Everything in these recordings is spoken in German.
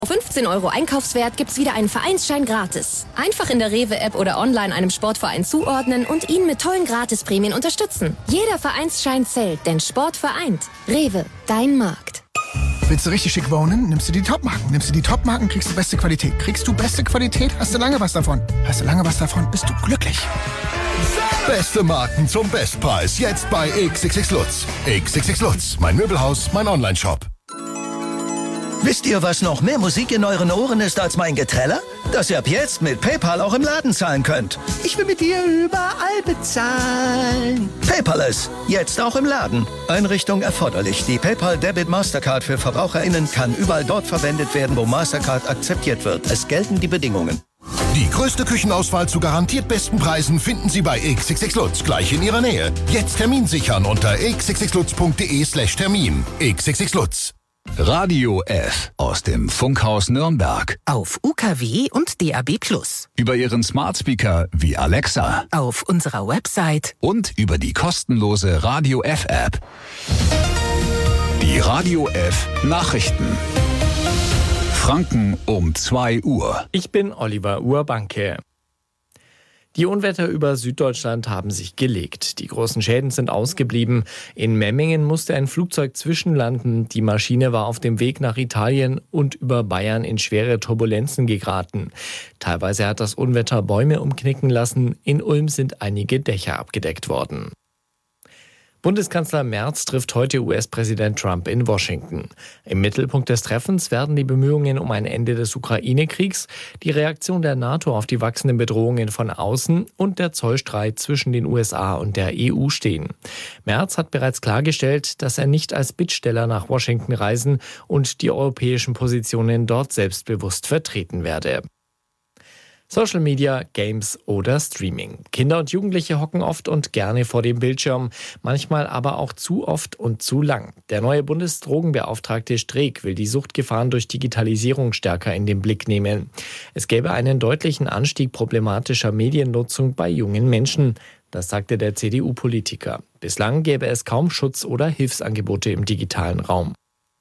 15 € Einkaufswert gibt's wieder einen Vereinsschein gratis. Einfach in der Rewe-App oder online einem Sportverein zuordnen und ihn mit tollen Gratisprämien unterstützen. Jeder Vereinsschein zählt, denn Sport vereint. Rewe, dein Markt. Willst du richtig schick wohnen? Nimmst du die Top-Marken. Nimmst du die Top-Marken, kriegst du beste Qualität. Kriegst du beste Qualität, hast du lange was davon. Hast du lange was davon, bist du glücklich. Beste Marken zum Bestpreis. Jetzt bei XXX Lutz. XXX Lutz, mein Möbelhaus, mein Onlineshop. Wisst ihr, was noch mehr Musik in euren Ohren ist als mein Geträller? Dass ihr ab jetzt mit PayPal auch im Laden zahlen könnt. Ich will mit dir überall bezahlen. Paperless, jetzt auch im Laden. Einrichtung erforderlich. Die PayPal Debit Mastercard für VerbraucherInnen kann überall dort verwendet werden, wo Mastercard akzeptiert wird. Es gelten die Bedingungen. Die größte Küchenauswahl zu garantiert besten Preisen finden Sie bei XXX Lutz, gleich in Ihrer Nähe. Jetzt Termin sichern unter xxxlutz.de/Termin. XXX Lutz. Radio F aus dem Funkhaus Nürnberg. Auf UKW und DAB+. Über Ihren Smartspeaker wie Alexa. Auf unserer Website. Und über die kostenlose Radio F App. Die Radio F Nachrichten. Franken um 2 Uhr. Ich bin Oliver Urbanke. Die Unwetter über Süddeutschland haben sich gelegt. Die großen Schäden sind ausgeblieben. In Memmingen musste ein Flugzeug zwischenlanden. Die Maschine war auf dem Weg nach Italien und über Bayern in schwere Turbulenzen geraten. Teilweise hat das Unwetter Bäume umknicken lassen. In Ulm sind einige Dächer abgedeckt worden. Bundeskanzler Merz trifft heute US-Präsident Trump in Washington. Im Mittelpunkt des Treffens werden die Bemühungen um ein Ende des Ukraine-Kriegs, die Reaktion der NATO auf die wachsenden Bedrohungen von außen und der Zollstreit zwischen den USA und der EU stehen. Merz hat bereits klargestellt, dass er nicht als Bittsteller nach Washington reisen und die europäischen Positionen dort selbstbewusst vertreten werde. Social Media, Games oder Streaming. Kinder und Jugendliche hocken oft und gerne vor dem Bildschirm, manchmal aber auch zu oft und zu lang. Der neue Bundesdrogenbeauftragte Streeck will die Suchtgefahren durch Digitalisierung stärker in den Blick nehmen. Es gäbe einen deutlichen Anstieg problematischer Mediennutzung bei jungen Menschen. Das sagte der CDU-Politiker. Bislang gäbe es kaum Schutz- oder Hilfsangebote im digitalen Raum.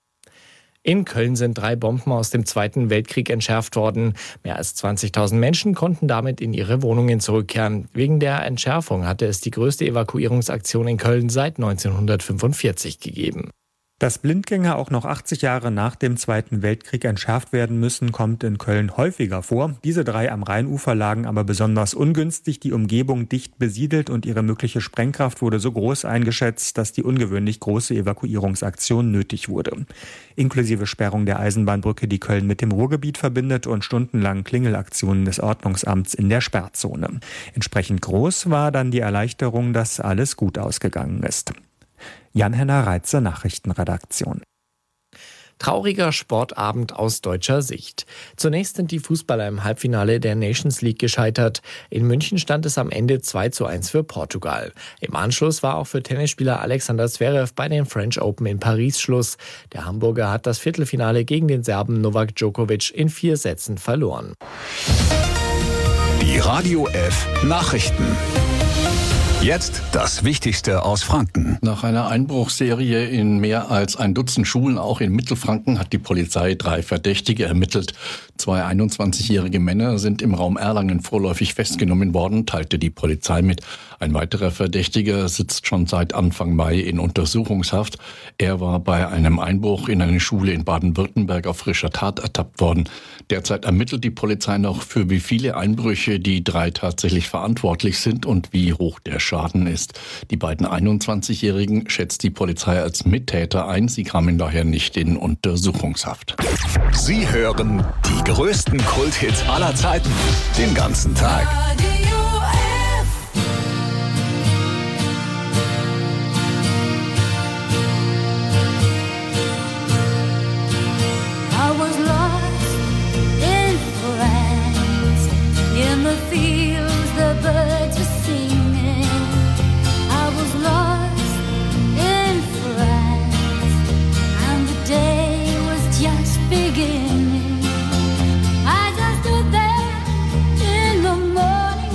In Köln sind 3 Bomben aus dem Zweiten Weltkrieg entschärft worden. Mehr als 20.000 Menschen konnten damit in ihre Wohnungen zurückkehren. Wegen der Entschärfung hatte es die größte Evakuierungsaktion in Köln seit 1945 gegeben. Dass Blindgänger auch noch 80 Jahre nach dem Zweiten Weltkrieg entschärft werden müssen, kommt in Köln häufiger vor. Diese 3 am Rheinufer lagen aber besonders ungünstig, die Umgebung dicht besiedelt und ihre mögliche Sprengkraft wurde so groß eingeschätzt, dass die ungewöhnlich große Evakuierungsaktion nötig wurde. Inklusive Sperrung der Eisenbahnbrücke, die Köln mit dem Ruhrgebiet verbindet, und stundenlangen Klingelaktionen des Ordnungsamts in der Sperrzone. Entsprechend groß war dann die Erleichterung, dass alles gut ausgegangen ist. Jan-Henner Reitze, Nachrichtenredaktion. Trauriger Sportabend aus deutscher Sicht. Zunächst sind die Fußballer im Halbfinale der Nations League gescheitert. In München stand es am Ende 2:1 für Portugal. Im Anschluss war auch für Tennisspieler Alexander Zverev bei den French Open in Paris Schluss. Der Hamburger hat das Viertelfinale gegen den Serben Novak Djokovic in 4 Sätzen verloren. Die Radio F Nachrichten. Jetzt das Wichtigste aus Franken. Nach einer Einbruchsserie in mehr als ein Dutzend Schulen, auch in Mittelfranken, hat die Polizei 3 Verdächtige ermittelt. 2 21-jährige Männer sind im Raum Erlangen vorläufig festgenommen worden, teilte die Polizei mit. Ein weiterer Verdächtiger sitzt schon seit Anfang Mai in Untersuchungshaft. Er war bei einem Einbruch in eine Schule in Baden-Württemberg auf frischer Tat ertappt worden. Derzeit ermittelt die Polizei noch, für wie viele Einbrüche die 3 tatsächlich verantwortlich sind und wie hoch der Schaden ist. Die beiden 21-Jährigen schätzt die Polizei als Mittäter ein. Sie kamen daher nicht in Untersuchungshaft. Sie hören die größten Kulthits aller Zeiten den ganzen Tag. Beginning, I just stood there in the morning.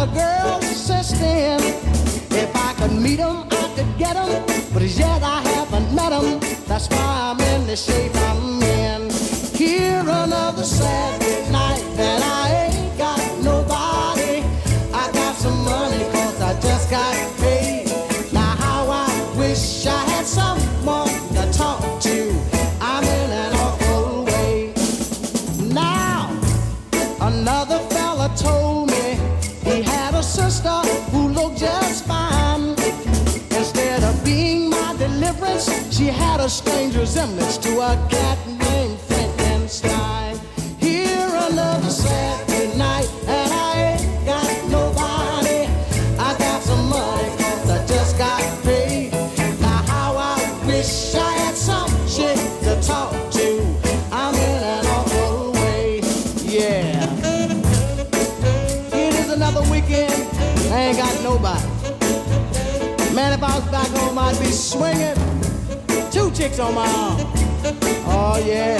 girls since then. If I could meet them, I could get them, but as yet I haven't met them. That's why I'm in the shape I'm in. Here another Saturday night, and I ain't got nobody. I got some money 'cause I just got paid. Now how I wish I had someone to talk to. I'm in an awful way. Now another fella told me he had a sister who looked just fine. Instead of being my deliverance, she had a strange resemblance to a cat named Frankenstein. Here another Saturday night, and I ain't got nobody. I got some money 'cause I just got paid. Now how I wish I had some chick to talk to. I'm in an awful way, yeah. It is another weekend, I ain't got nobody. Man, if I was back home, I'd be swinging. 2 chicks on my arm. Oh, yeah.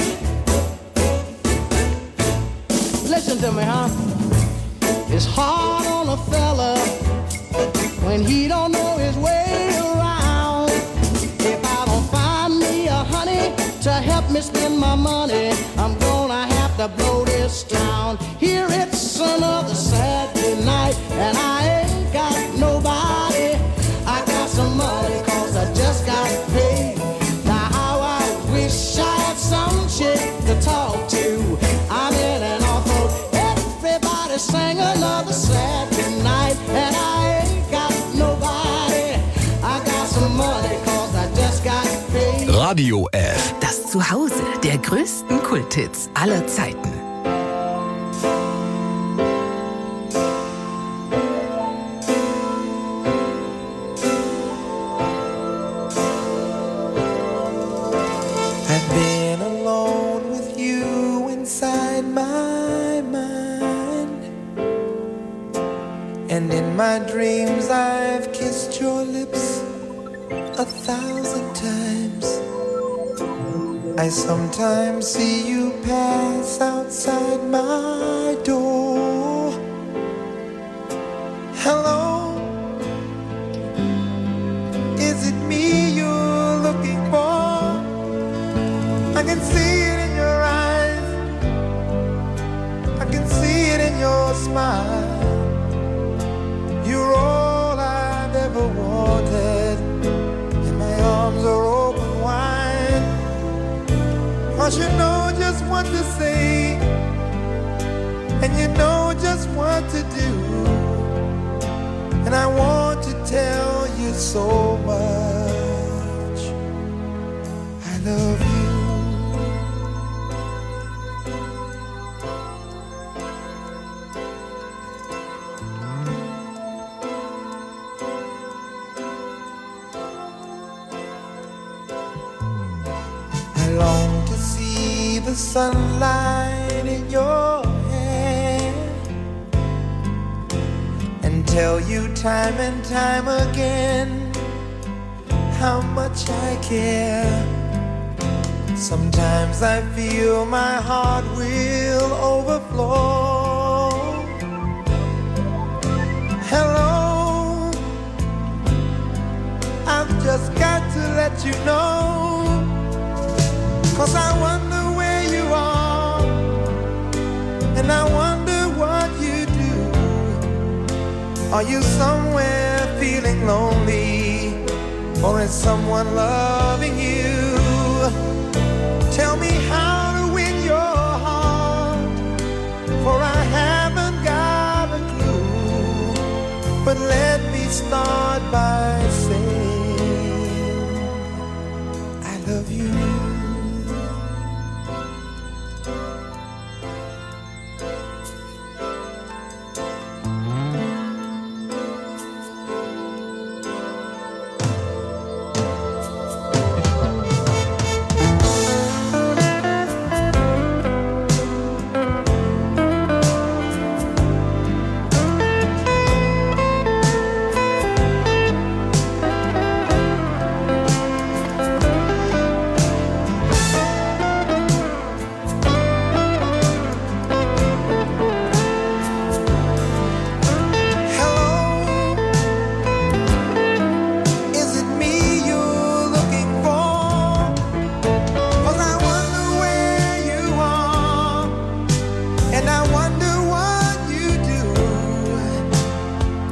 Listen to me, huh? It's hard on a fella when he don't know his way around. If I don't find me a honey to help me spend my money, I'm gonna have to blow this town. Here it's another Saturday night, and I ain't got nobody. I got some money 'cause I just got paid. Now how I wish I had some chick to talk to. I'm in an awful. Everybody sang another Saturday night, and I ain't got nobody. I got some money 'cause I just got paid. Radio F. Das Zuhause der größten Kulthits aller Zeiten. I've been alone with you inside my mind, and in my dreams I've kissed your lips 1,000 times. I sometimes see you pass outside my door. Hello, is it me you're looking for? I can see it in your eyes, I can see it in your smile. You're all I've ever wanted, and my arms are open wide. 'Cause you know just what to say, and you know just what to do, and I want to tell you so much. I love you. I long to see the sunlight in your hair and tell you time and time again how much I care. Sometimes I feel my heart will overflow. Hello, I've just got to let you know, 'cause I wonder where you are, and I wonder what you do. Are you somewhere feeling lonely, or is someone loving you? Tell me how to win your heart, for I haven't got a clue. But let me start by saying I love you.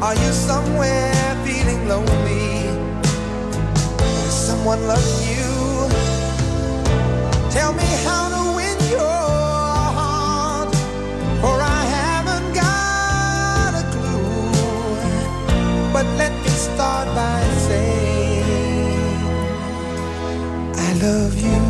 Are you somewhere feeling lonely? Is someone loving you? Tell me how to win your heart, for I haven't got a clue. But let me start by saying I love you.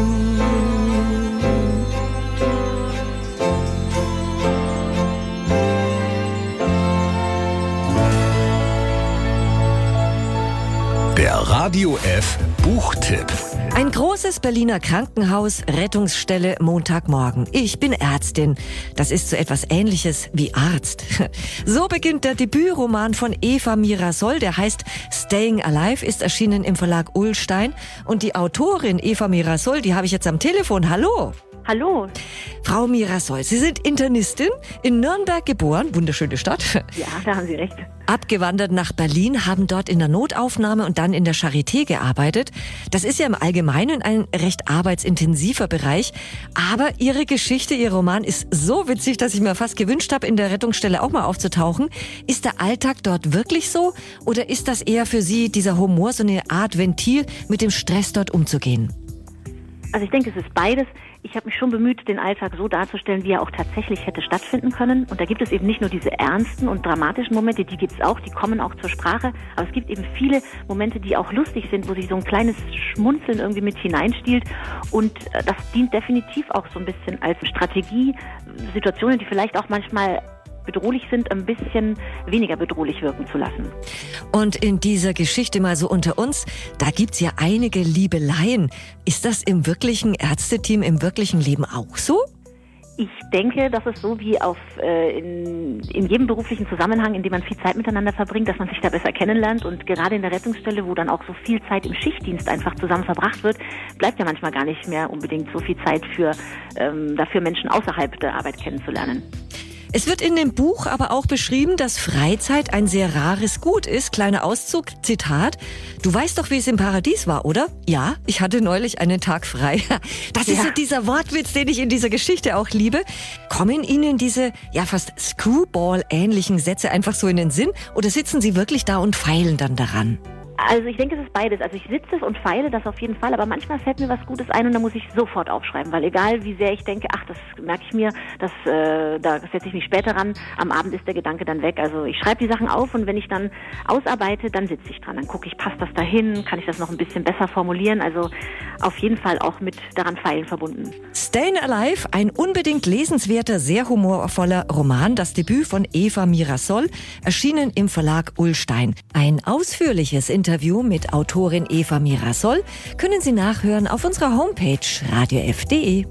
Der Radio F Buchtipp. Ein großes Berliner Krankenhaus, Rettungsstelle, Montagmorgen. Ich bin Ärztin. Das ist so etwas Ähnliches wie Arzt. So beginnt der Debütroman von Eva Mirasoll, der heißt Staying Alive, ist erschienen im Verlag Ullstein. Und die Autorin Eva Mirasoll, die habe ich jetzt am Telefon. Hallo. Hallo. Frau Mirasoll, Sie sind Internistin, in Nürnberg geboren, wunderschöne Stadt. Ja, da haben Sie recht. Abgewandert nach Berlin, haben dort in der Notaufnahme und dann in der Charité gearbeitet. Das ist ja im Allgemeinen ein recht arbeitsintensiver Bereich. Aber Ihre Geschichte, Ihr Roman ist so witzig, dass ich mir fast gewünscht habe, in der Rettungsstelle auch mal aufzutauchen. Ist der Alltag dort wirklich so? Oder ist das eher für Sie, dieser Humor, so eine Art Ventil, mit dem Stress dort umzugehen? Also ich denke, es ist beides. Ich habe mich schon bemüht, den Alltag so darzustellen, wie er auch tatsächlich hätte stattfinden können. Und da gibt es eben nicht nur diese ernsten und dramatischen Momente, die gibt es auch, die kommen auch zur Sprache. Aber es gibt eben viele Momente, die auch lustig sind, wo sich so ein kleines Schmunzeln irgendwie mit hineinstiehlt. Und das dient definitiv auch so ein bisschen als Strategie, Situationen, die vielleicht auch manchmal bedrohlich sind, ein bisschen weniger bedrohlich wirken zu lassen. Und in dieser Geschichte mal so unter uns, da gibt's ja einige Liebeleien. Ist das im wirklichen Ärzteteam, im wirklichen Leben auch so? Ich denke, dass es so wie in jedem beruflichen Zusammenhang, in dem man viel Zeit miteinander verbringt, dass man sich da besser kennenlernt. Und gerade in der Rettungsstelle, wo dann auch so viel Zeit im Schichtdienst einfach zusammen verbracht wird, bleibt ja manchmal gar nicht mehr unbedingt so viel Zeit dafür Menschen außerhalb der Arbeit kennenzulernen. Es wird in dem Buch aber auch beschrieben, dass Freizeit ein sehr rares Gut ist. Kleiner Auszug, Zitat. Du weißt doch, wie es im Paradies war, oder? Ja, ich hatte neulich einen Tag frei. Das ist so dieser Wortwitz, den ich in dieser Geschichte auch liebe. Kommen Ihnen diese, ja fast Screwball-ähnlichen Sätze einfach so in den Sinn? Oder sitzen Sie wirklich da und feilen dann daran? Also ich denke, es ist beides. Also ich sitze und feile das auf jeden Fall, aber manchmal fällt mir was Gutes ein und dann muss ich sofort aufschreiben, weil egal wie sehr ich denke, ach, das merke ich mir, da setze ich mich später ran, am Abend ist der Gedanke dann weg. Also ich schreibe die Sachen auf und wenn ich dann ausarbeite, dann sitze ich dran. Dann gucke ich, passt das dahin, kann ich das noch ein bisschen besser formulieren? Also auf jeden Fall auch mit daran feilen verbunden. Staying Alive, ein unbedingt lesenswerter, sehr humorvoller Roman, das Debüt von Eva Mirasoll, erschienen im Verlag Ullstein. Ein ausführliches Interview mit Autorin Eva Mirasoll können Sie nachhören auf unserer Homepage radiof.de.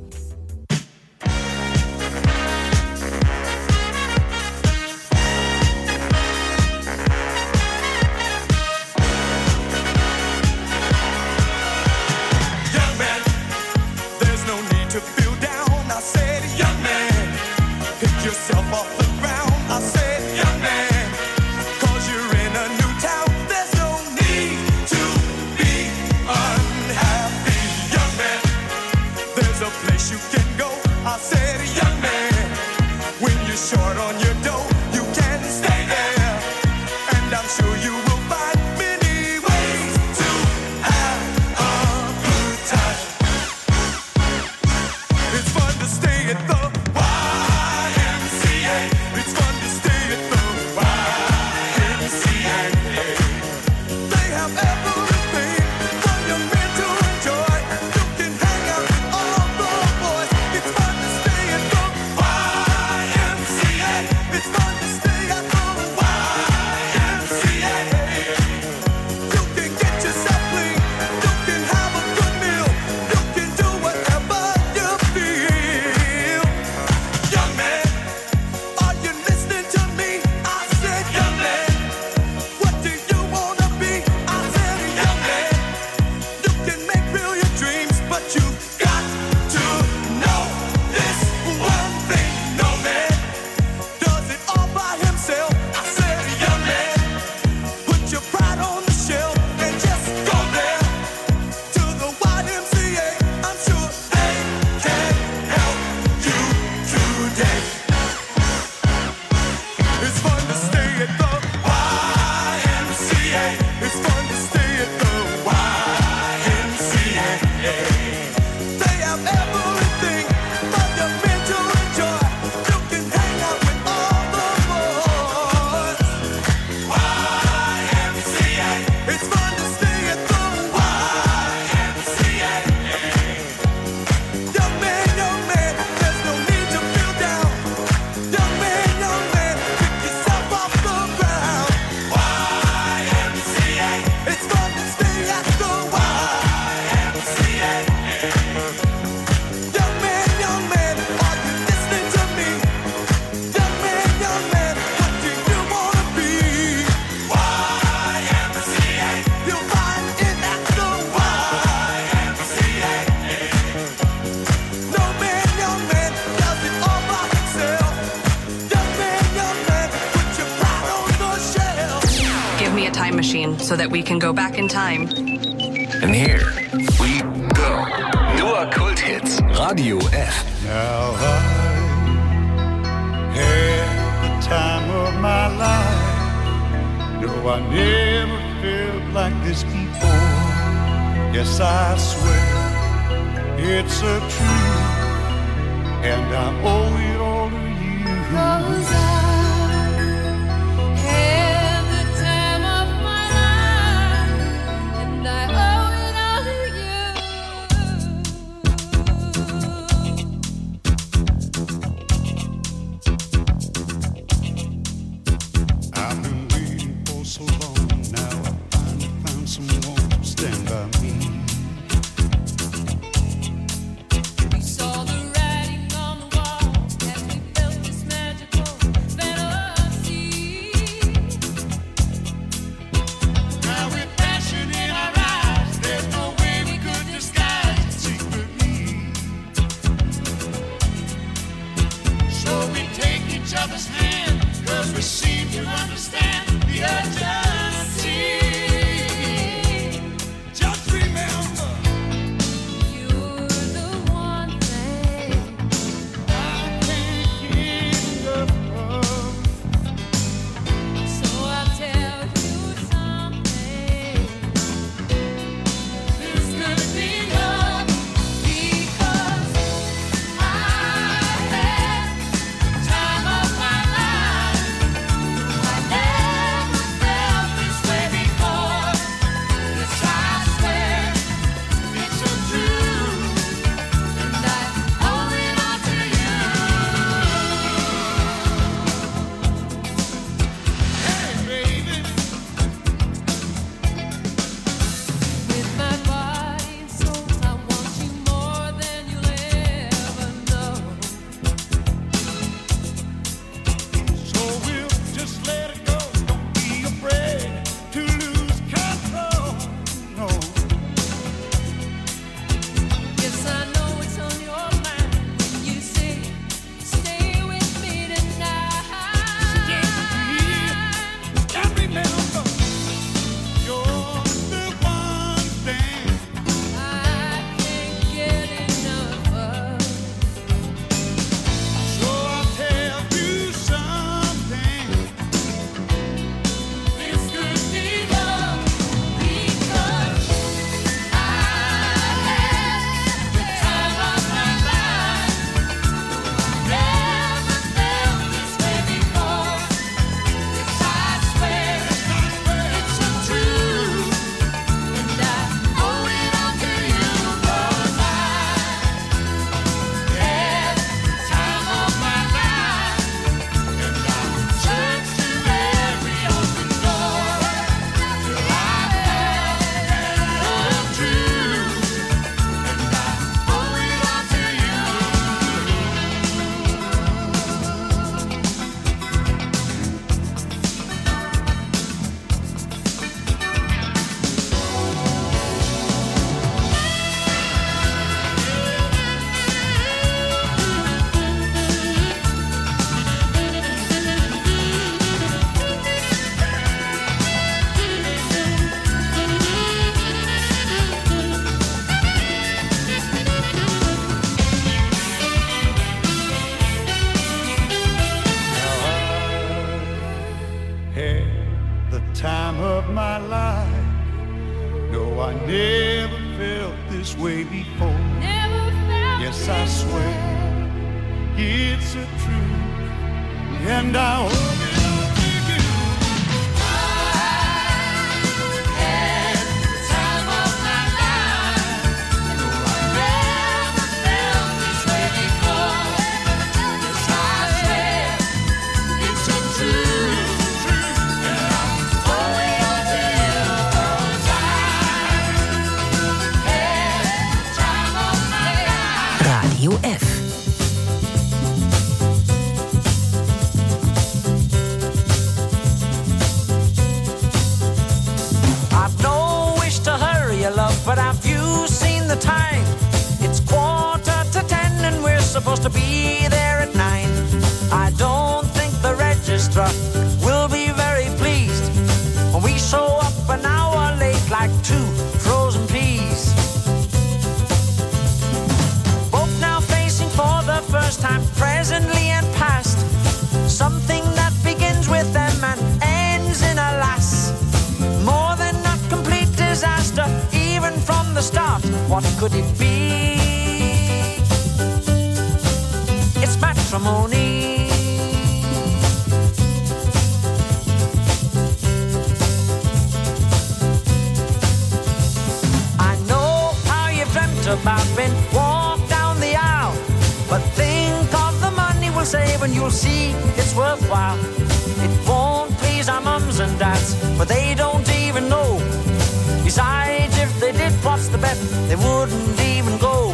Place give me a time machine so that we can go back in time. And here we go. Nur Kulthits. Radio F. Now I had the time of my life. No, I never felt like this before. Yes, I swear it's a truth, and I owe it all to you. 'Cause I had the time of my life, and I owe it all to you. I've been waiting for so long. Now I finally found someone to stand by me. We saw the writing on the wall as we felt this magical fantasy. Now with passion in our eyes, there's no way we could disguise it secretly. So we take each other's hand, 'cause we seem to understand the urgency. Just remember, you're the one thing I can't get enough of. So I'll tell you something. This could be love, because I had the time of my life. I never felt this way before. Yes, I swear it's a truth, and I owe it all to you. Hey, baby, with my body and soul, I want you more than you'll ever know. So we'll just let it go. Don't be afraid to lose control. No. Yes, I know it's on your mind when you say, stay with me tonight. And remember, you're the one thing I can't get enough of. So I'll tell you something. This could be love, because I had the time of my life. Never felt this way before. Yes, I swear it's a truth, and I owe it all to you. 'Cause I had the time of my life, and I searched through every open door till I found the truth, and I owe it all to you. Had the time of my life. No, I never felt this way before. Yes, I swear it's a truth, and I owe it all to you. I had the time of my life. No, I never felt this way before. Yes, I swear it's a truth, and I owe it all to you. 'Cause I had the time of my life. Radio F. I've no wish to hurry you, love, but have you seen the time? It's 10:15 and we're supposed to be there at 9. I don't think the registrar will be very pleased when we the start. What could it be? It's matrimony. I know how you've dreamt about being walked down the aisle, but think of the money we'll save and you'll see it's worthwhile. It won't please our mums and dads, but they don't even know. Besides, if they did, what's the bet? They wouldn't even go.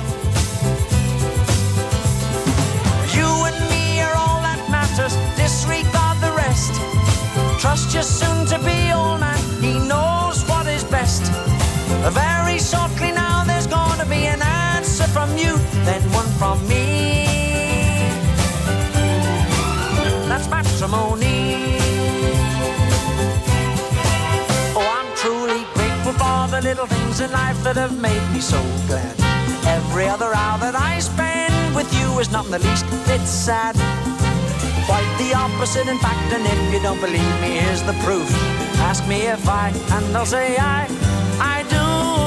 You and me are all that matters, disregard the rest. Trust your soon-to-be old man, he knows what is best. Very shortly now there's gonna be an answer from you, then one from me. That's matrimony. Oh, I'm truly grateful for the little things in life that have made me so glad. Every other hour that I spend with you is not in the least bit sad. Quite the opposite, in fact, and if you don't believe me, here's the proof. Ask me if I, and I'll say I do.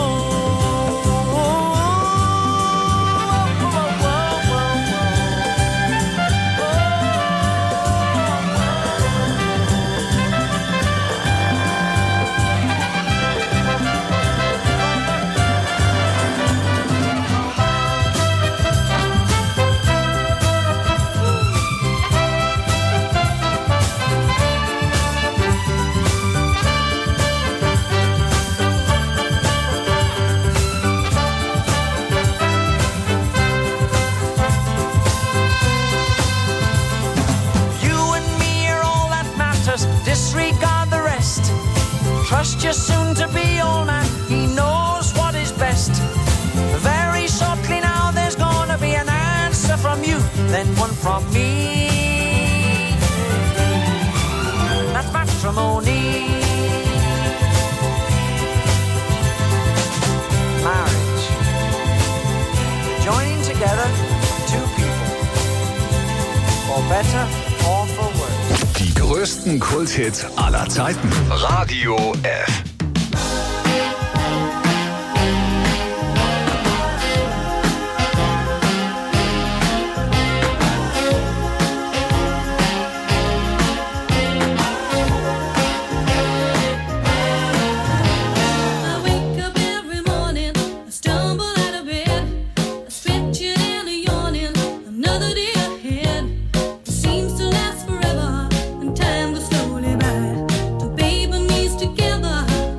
Disregard the rest. Trust your soon-to-be old man, he knows what is best. Very shortly now there's gonna be an answer from you, then one from me. That's matrimony. Marriage. Joining together two people. For better or for worse. Die größten Kulthits aller Zeiten. Radio F. Seems to last forever, and time goes slowly by. Two baby meets together.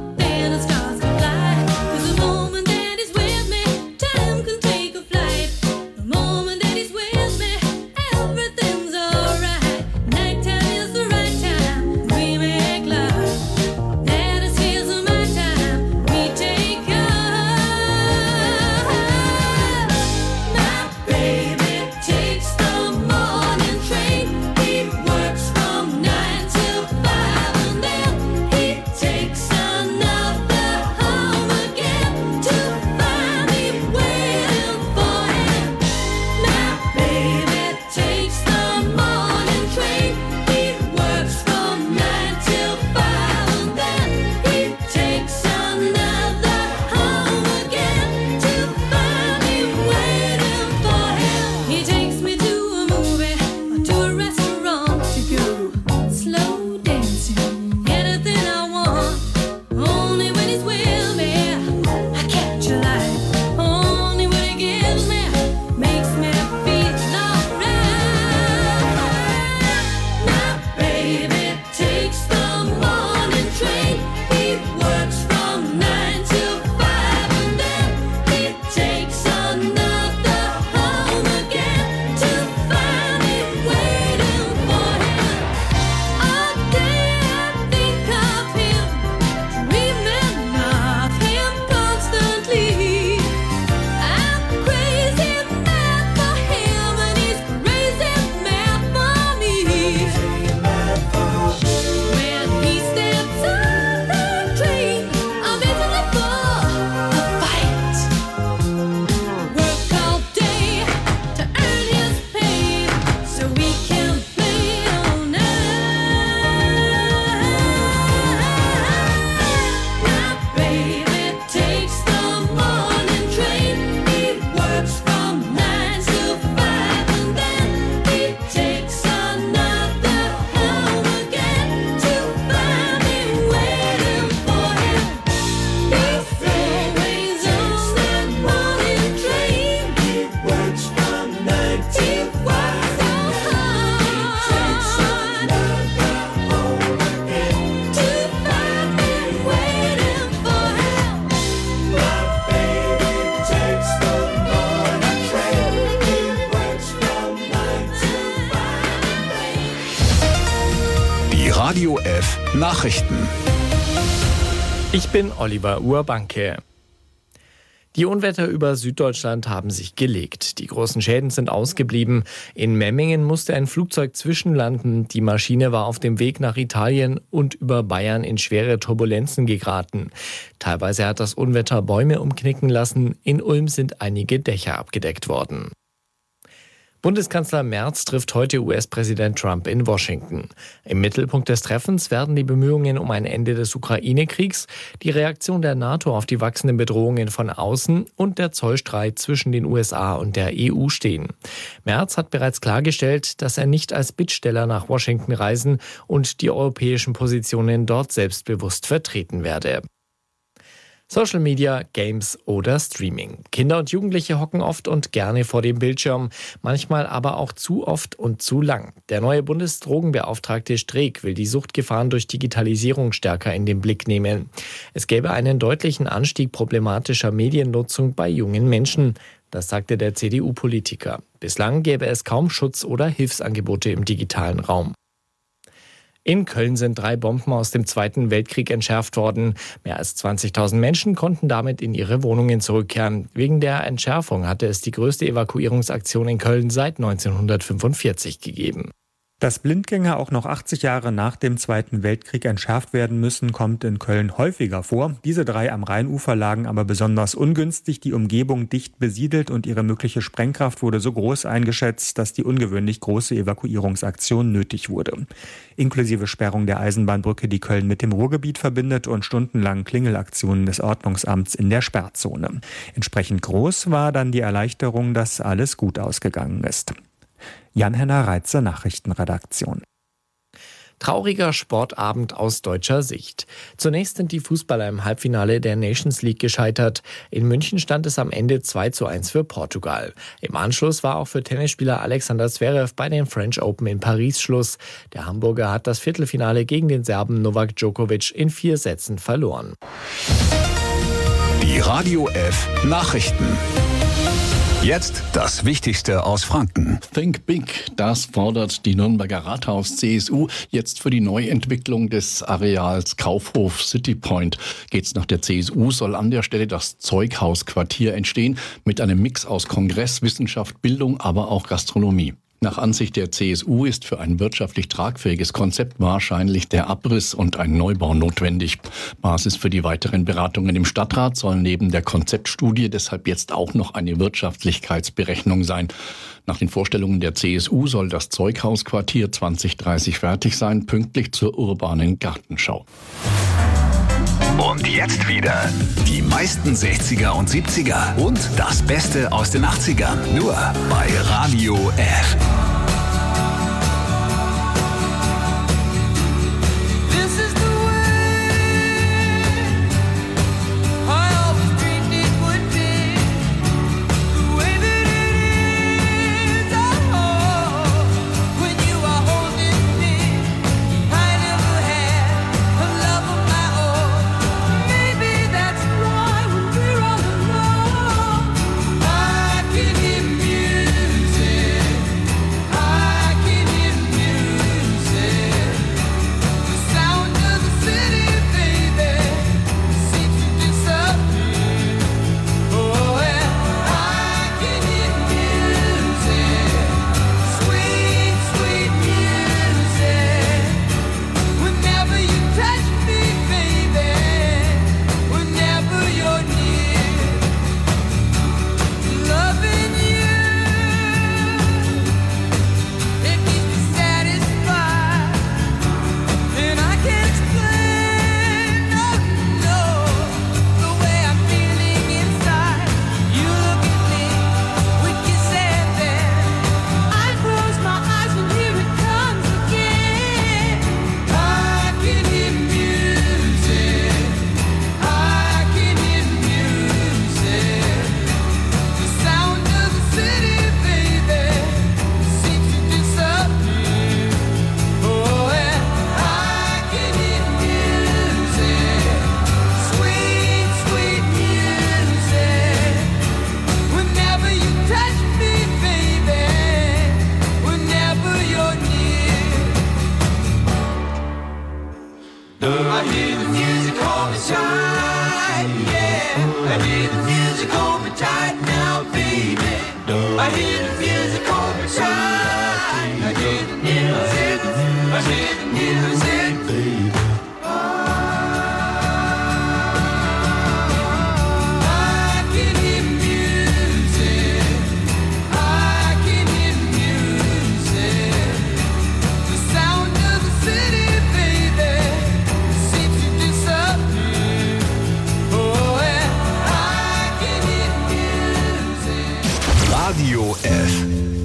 Nachrichten. Ich bin Oliver Urbanke. Die Unwetter über Süddeutschland haben sich gelegt. Die großen Schäden sind ausgeblieben. In Memmingen musste ein Flugzeug zwischenlanden. Die Maschine war auf dem Weg nach Italien und über Bayern in schwere Turbulenzen geraten. Teilweise hat das Unwetter Bäume umknicken lassen. In Ulm sind einige Dächer abgedeckt worden. Bundeskanzler Merz trifft heute US-Präsident Trump in Washington. Im Mittelpunkt des Treffens werden die Bemühungen um ein Ende des Ukraine-Kriegs, die Reaktion der NATO auf die wachsenden Bedrohungen von außen und der Zollstreit zwischen den USA und der EU stehen. Merz hat bereits klargestellt, dass er nicht als Bittsteller nach Washington reisen und die europäischen Positionen dort selbstbewusst vertreten werde. Social Media, Games oder Streaming. Kinder und Jugendliche hocken oft und gerne vor dem Bildschirm, manchmal aber auch zu oft und zu lang. Der neue Bundesdrogenbeauftragte Streeck will die Suchtgefahren durch Digitalisierung stärker in den Blick nehmen. Es gäbe einen deutlichen Anstieg problematischer Mediennutzung bei jungen Menschen. Das sagte der CDU-Politiker. Bislang gäbe es kaum Schutz- oder Hilfsangebote im digitalen Raum. In Köln sind 3 Bomben aus dem Zweiten Weltkrieg entschärft worden. Mehr als 20.000 Menschen konnten damit in ihre Wohnungen zurückkehren. Wegen der Entschärfung hatte es die größte Evakuierungsaktion in Köln seit 1945 gegeben. Dass Blindgänger auch noch 80 Jahre nach dem Zweiten Weltkrieg entschärft werden müssen, kommt in Köln häufiger vor. Diese 3 am Rheinufer lagen aber besonders ungünstig, die Umgebung dicht besiedelt und ihre mögliche Sprengkraft wurde so groß eingeschätzt, dass die ungewöhnlich große Evakuierungsaktion nötig wurde. Inklusive Sperrung der Eisenbahnbrücke, die Köln mit dem Ruhrgebiet verbindet, und stundenlangen Klingelaktionen des Ordnungsamts in der Sperrzone. Entsprechend groß war dann die Erleichterung, dass alles gut ausgegangen ist. Jan-Henner Reitze, Nachrichtenredaktion. Trauriger Sportabend aus deutscher Sicht. Zunächst sind die Fußballer im Halbfinale der Nations League gescheitert. In München stand es am Ende 2:1 für Portugal. Im Anschluss war auch für Tennisspieler Alexander Zverev bei den French Open in Paris Schluss. Der Hamburger hat das Viertelfinale gegen den Serben Novak Djokovic in 4 Sätzen verloren. Die Radio F Nachrichten. Jetzt das Wichtigste aus Franken. Think Big, das fordert die Nürnberger Rathaus-CSU. Jetzt für die Neuentwicklung des Areals Kaufhof City Point. Geht's nach der CSU, soll an der Stelle das Zeughausquartier entstehen mit einem Mix aus Kongress, Wissenschaft, Bildung, aber auch Gastronomie. Nach Ansicht der CSU ist für ein wirtschaftlich tragfähiges Konzept wahrscheinlich der Abriss und ein Neubau notwendig. Basis für die weiteren Beratungen im Stadtrat soll neben der Konzeptstudie deshalb jetzt auch noch eine Wirtschaftlichkeitsberechnung sein. Nach den Vorstellungen der CSU soll das Zeughausquartier 2030 fertig sein, pünktlich zur urbanen Gartenschau. Und jetzt wieder die meisten 60er und 70er und das Beste aus den 80ern. Nur bei Radio F. Radio F.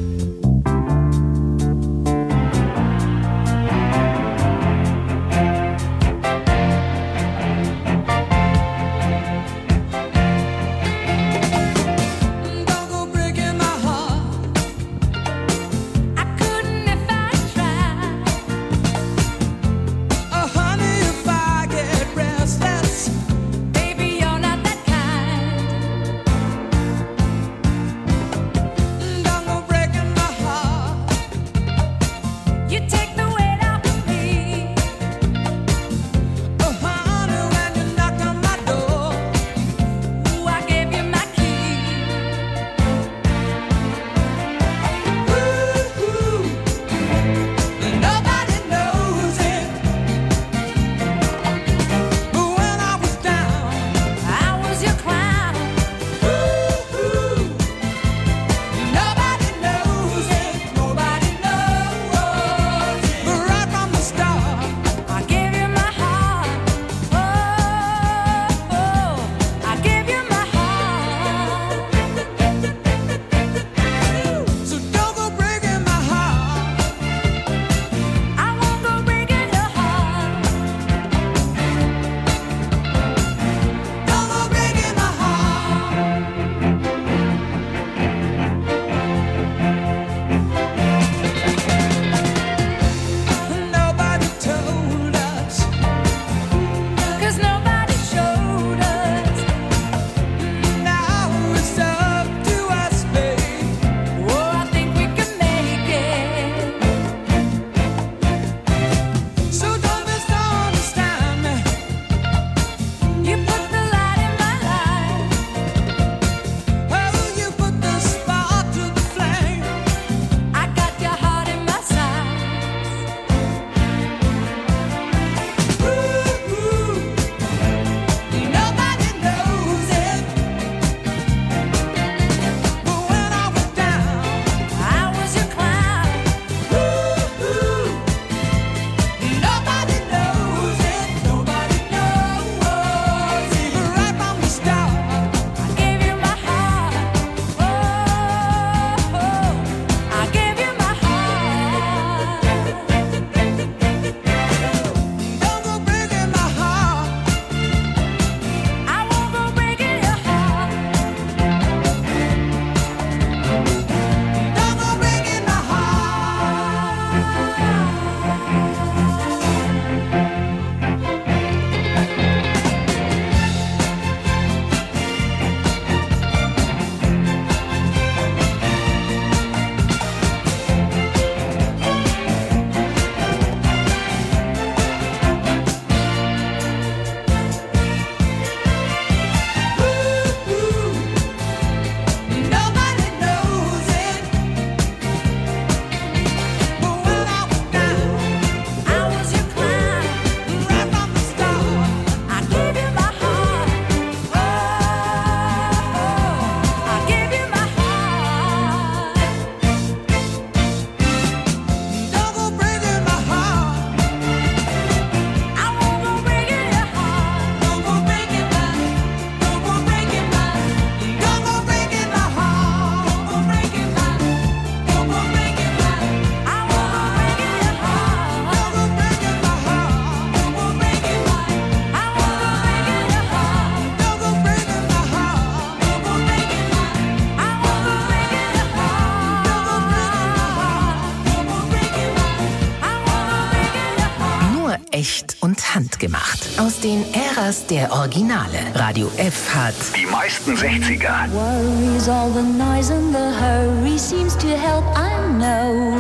echt und handgemacht. Aus den Äras der Originale. Radio F hat die meisten 60er. Worries, all the noise and the hurry seems to help, I know.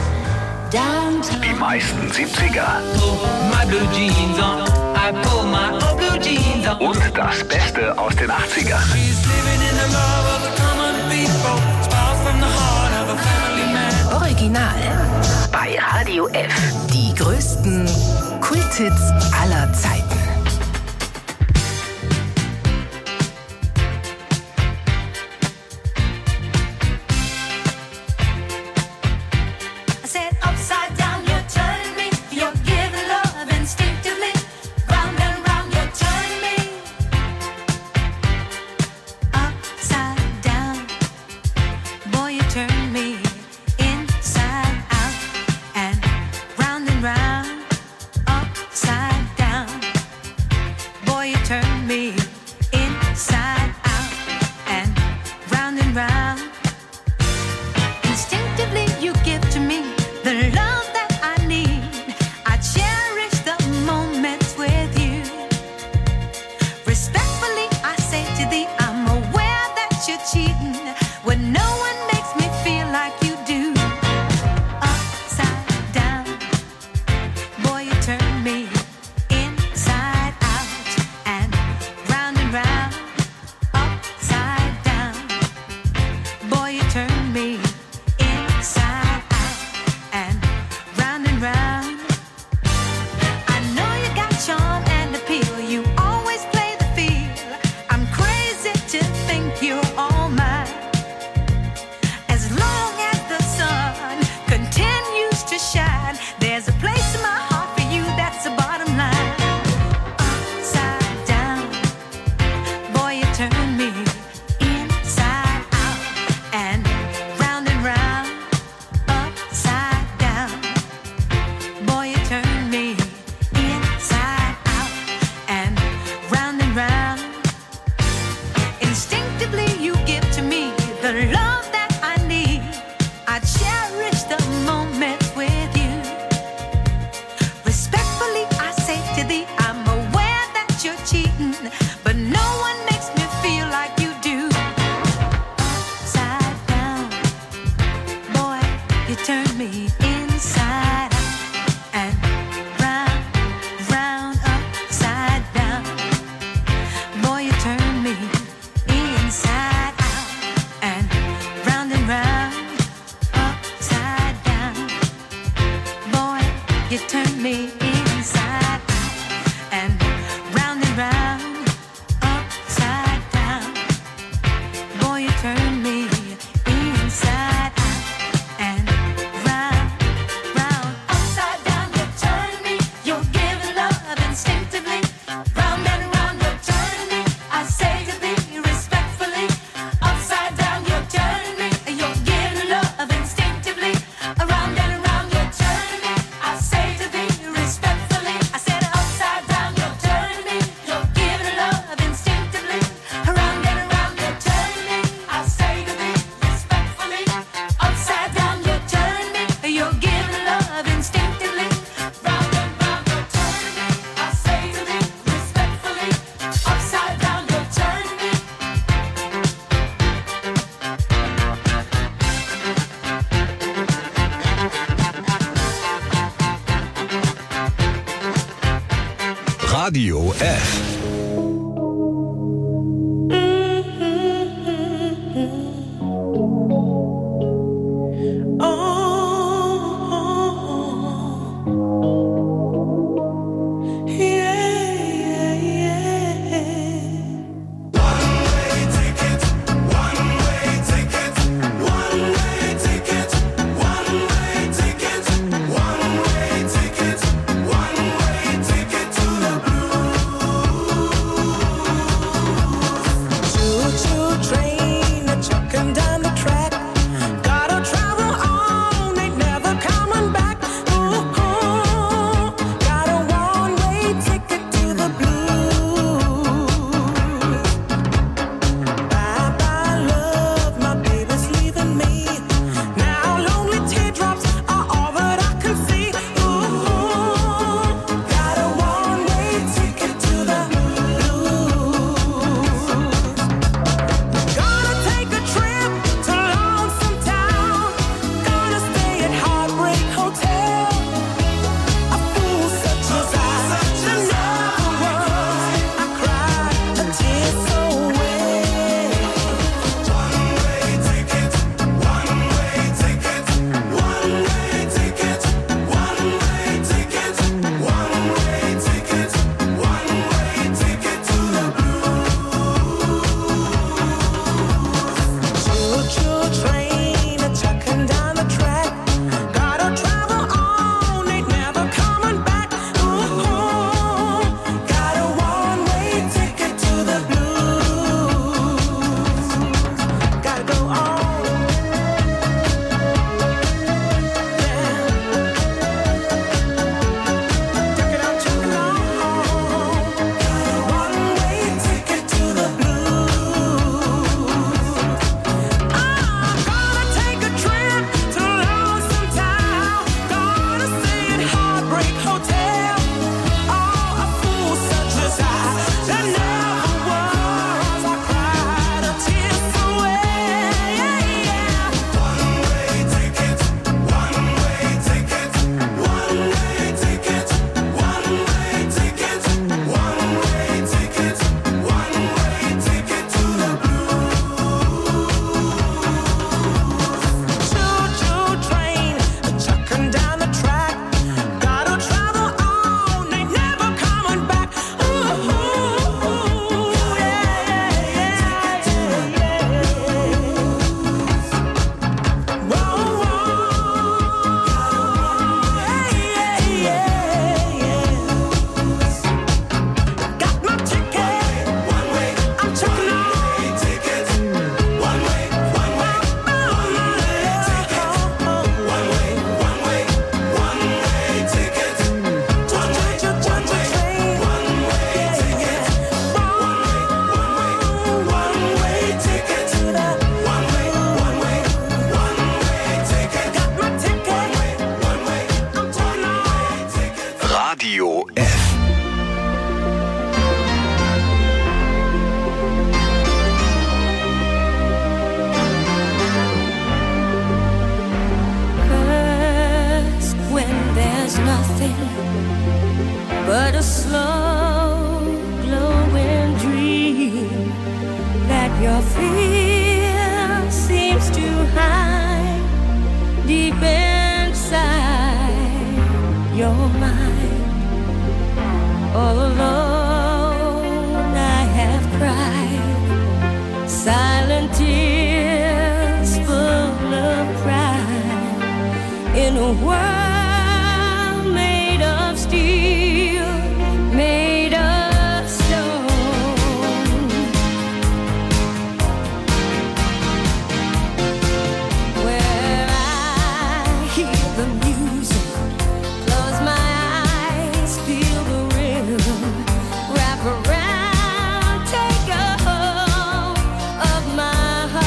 Downtown. Die meisten 70er. Und das Beste aus den 80ern. Original. Bei Radio F. Die größten Kulthits aller Zeiten. Radio F. One way ticket to the blue. silent tears full of pride in a world made of steel, made of stone. Where I hear the music, close my eyes, feel the rhythm, wrap around, take a hold of my heart.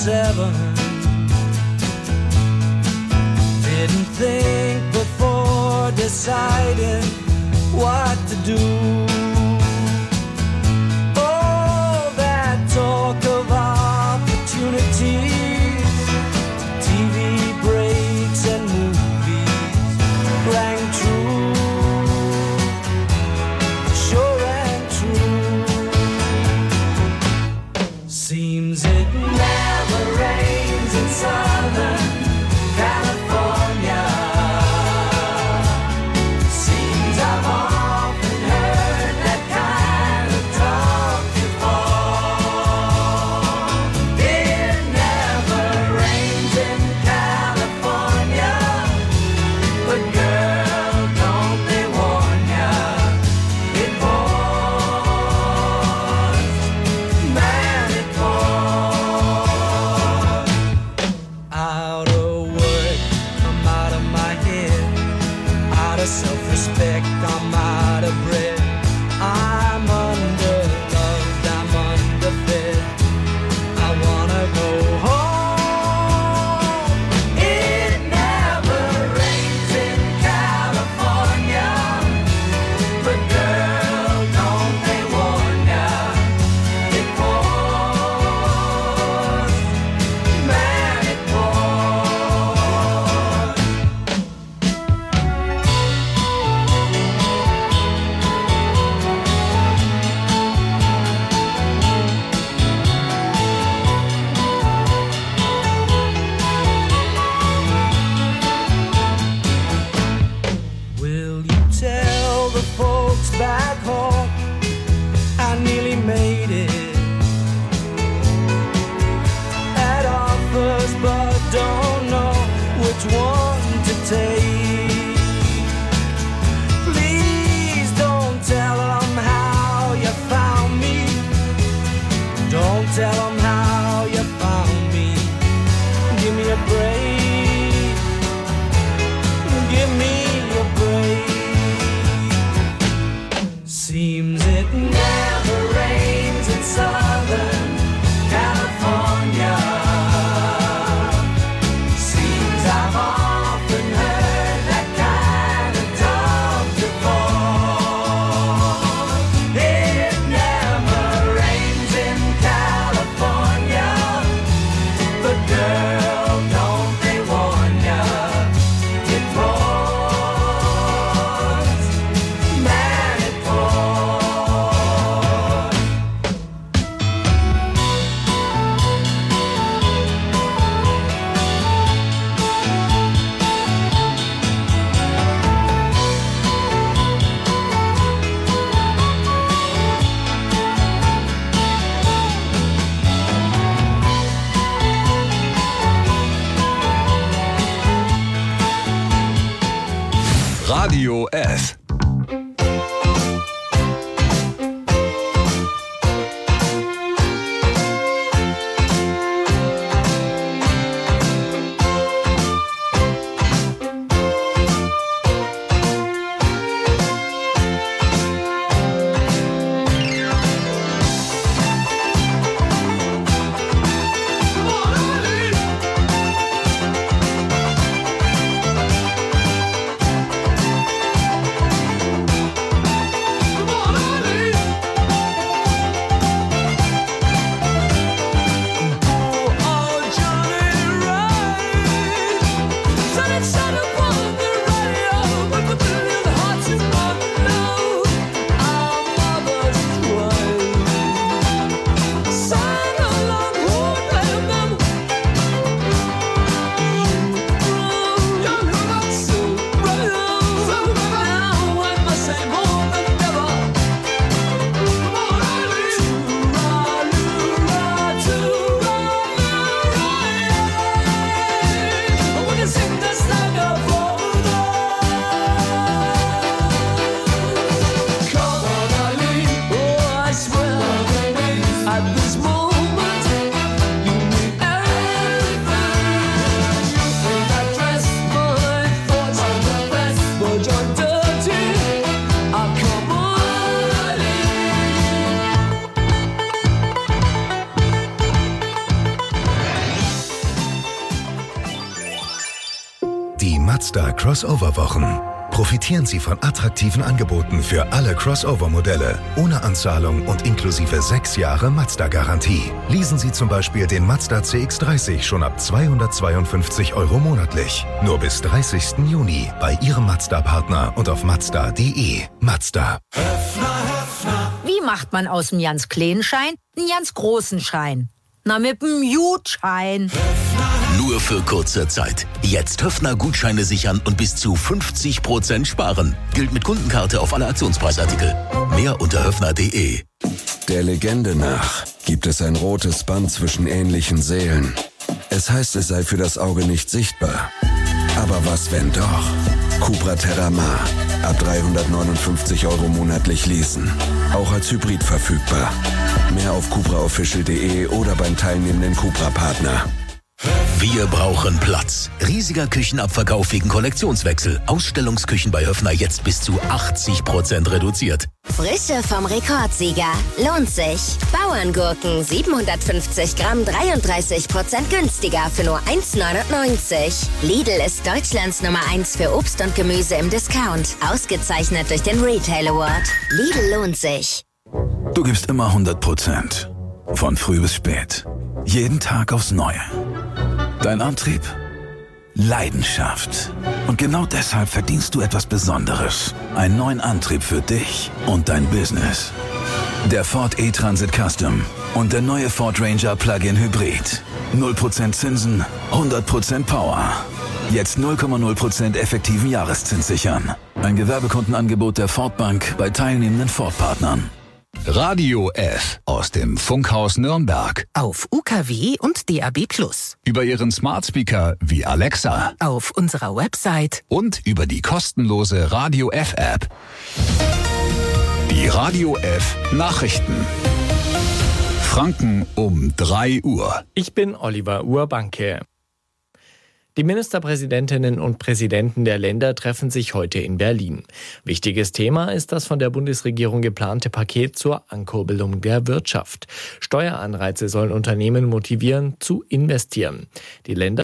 7. Didn't think before deciding what to do. Oh, that talk of opportunities, TV breaks and movies rang true, sure and true. Seems it never rains in Southern California. Seems I've often heard that kind of talk before. It never rains in California, but girl, don't they warn ya, it pours, man, it pours. Out of work, I'm out of my head. Out of self-respect, I'm out of bread. I'm underloved, I'm underfed. I wanna go home. It never rains in California, but girl, don't they warn ya, it pours, man, it pours. Will you tell the folks back home I nearly made it at offers, but don't know which one to take. Please don't tell them how you found me. Don't tell them how you found me. Give me a break. Give me a break. Seems it never rains in Southern California. Seems I've often heard that kind of talk before. It never rains in California, but girl, don't they warn ya, it pours, man, it pours. Radio F. Mazda Crossover-Wochen. Profitieren Sie von attraktiven Angeboten für alle Crossover-Modelle, ohne Anzahlung und inklusive 6 Jahre Mazda-Garantie. Leasen Sie zum Beispiel den Mazda CX-30 schon ab 252 € monatlich. Nur bis 30. Juni bei Ihrem Mazda-Partner und auf Mazda.de. Mazda. Wie macht man aus dem ganz kleinen Schein einen ganz großen Schein? Na, mit dem Gutschein. Nur für kurze Zeit. Jetzt Höffner-Gutscheine sichern und bis zu 50% sparen. Gilt mit Kundenkarte auf alle Aktionspreisartikel. Mehr unter höffner.de. Der Legende nach gibt es ein rotes Band zwischen ähnlichen Seelen. Es heißt, es sei für das Auge nicht sichtbar. Aber was, wenn doch? Cupra Terramar. Ab 359 € monatlich leasen. Auch als Hybrid verfügbar. Mehr auf cupraofficial.de oder beim teilnehmenden Cupra-Partner. Wir brauchen Platz. Riesiger Küchenabverkauf wegen Kollektionswechsel. Ausstellungsküchen bei Höffner jetzt bis zu 80% reduziert. Frische vom Rekordsieger. Lohnt sich. Bauerngurken 750 Gramm 33% günstiger für nur 1,99. Lidl ist Deutschlands Nummer 1 für Obst und Gemüse im Discount. Ausgezeichnet durch den Retail Award. Lidl lohnt sich. Du gibst immer 100%. Von früh bis spät. Jeden Tag aufs Neue. Dein Antrieb? Leidenschaft. Und genau deshalb verdienst du etwas Besonderes. Einen neuen Antrieb für dich und dein Business. Der Ford E-Transit Custom und der neue Ford Ranger Plug-in Hybrid. 0% Zinsen, 100% Power. Jetzt 0,0% effektiven Jahreszins sichern. Ein Gewerbekundenangebot der Ford Bank bei teilnehmenden Ford-Partnern. Radio F aus dem Funkhaus Nürnberg. Auf UKW und DAB+. Über Ihren Smart Speaker wie Alexa. Auf unserer Website. Und über die kostenlose Radio F App. Die Radio F Nachrichten. Franken um 3 Uhr. Ich bin Oliver Urbanke. Die Ministerpräsidentinnen und Präsidenten der Länder treffen sich heute in Berlin. Wichtiges Thema ist das von der Bundesregierung geplante Paket zur Ankurbelung der Wirtschaft. Steueranreize sollen Unternehmen motivieren, zu investieren. Die Länder